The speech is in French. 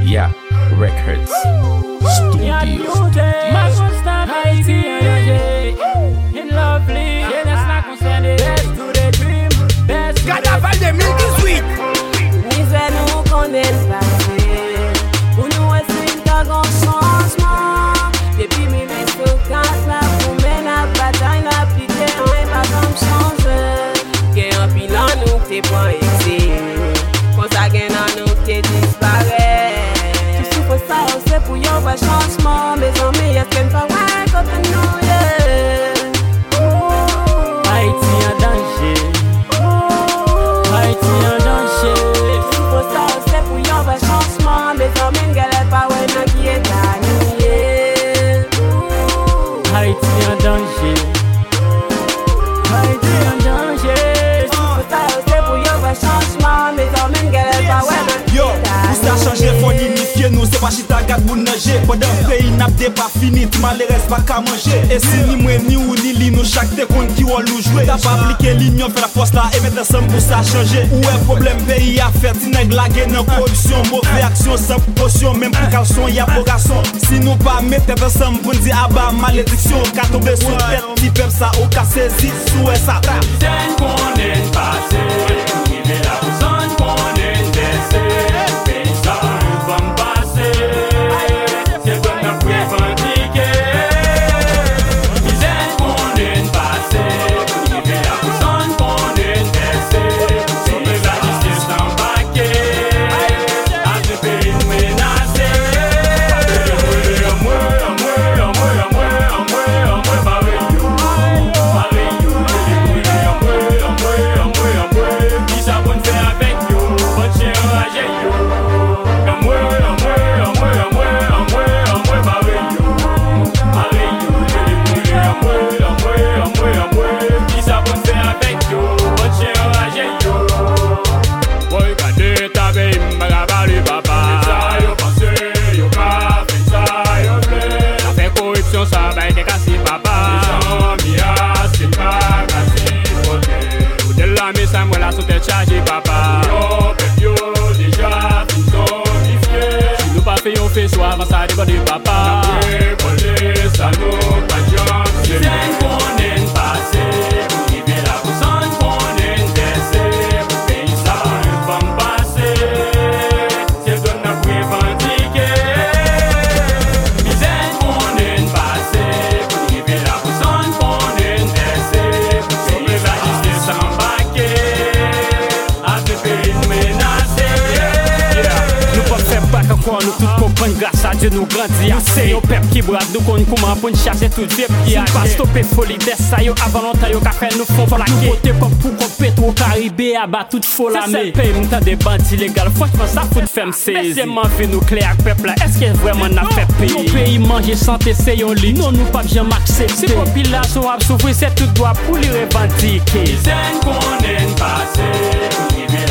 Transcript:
Yeah, Records Studios. In lovely, laisse-la concerner. Best to the dream, best to Carnaval 2018. Misère nous connaît le passé. Pour nous, c'est un grand changement. Depuis 1804, la promesse, la bataille, la piquée, on n'est pas comme changer. Qu'il y a un bilan, nous t'es pas excès. Quand ça gagne, nous t'es disparaît. Tu souffres ça, c'est pour un vrai changement. Mais en meilleur qu'elle va, ouais, comme nous, yeah. Haïti en danger. Haïti en danger. Si faut ça, c'est pour un vrai changement. Mais en même galère pas, ouais, non, qui est gagné. Haïti en danger. Haïti en danger. Si faut ça, c'est pour un vrai changement. Mais en même galère pas, ouais, non, qui Yo, est gagné. pour ça changer, faut unifier nous. C'est pas chita gade pour nager. Pendant le pays n'a pas fini, tout mal reste pas qu'à manger. Et si ni moi, ni ou ni li, nous chaque te compte qui va nous jouer. T'as pas appliqué l'union, fait la force là et mettre ensemble pour ça changer. Où est problème pays à faire, t'y nègre la guerre, non corruption, mauvaise action, sans potion, même pour caleçon, y'a pas garçon. Si nous pas mettre ensemble pour dire ah bah malédiction, qu'à tomber sous tête, si peuple ça, au cas saisi, sous ça. Zen qu'on est passé, il est la personne qu'on est décédé. Pays ça, nous vamos passer. C'est comme la prévendiquer. Zen qu'on est passé, il est la personne qu'on est décédé. Sauver la justice dans le paquet. À ce pays nous menacer. Ça va être cassé papa. De la mais ça moi la sauté chargé papa. Yo déjà tout solidifié. Si nous pas fait on fait soit avant ça déborde papa. Ça nous pas chance. C'est qu'on est passé. Il est la personne qu'on est décédé. Pour pays ça nous vamos passer. C'est donne la prévendiquer. Nous tous comprenons grâce à Dieu nous grandis. C'est un peuple qui brave nous connaît comment pour nous charger tout vieux qui a pas stopper folie ça yo avant longtemps yo qu'a fait nous font plaquer. Nous voter pour pétro Caribé à bas toute folle amé. Pays nous t'as des bandits légaux. Franchement ça fout de femme c'est. C'est mon vie nous clair peuple là. Est-ce que vraiment n'a fait pays? Nos pays manger santé c'est yon lit. Non nous pas bien accepter. Si population a souffrir c'est tout droit pour les revendiquer. C'est qu'on est passé.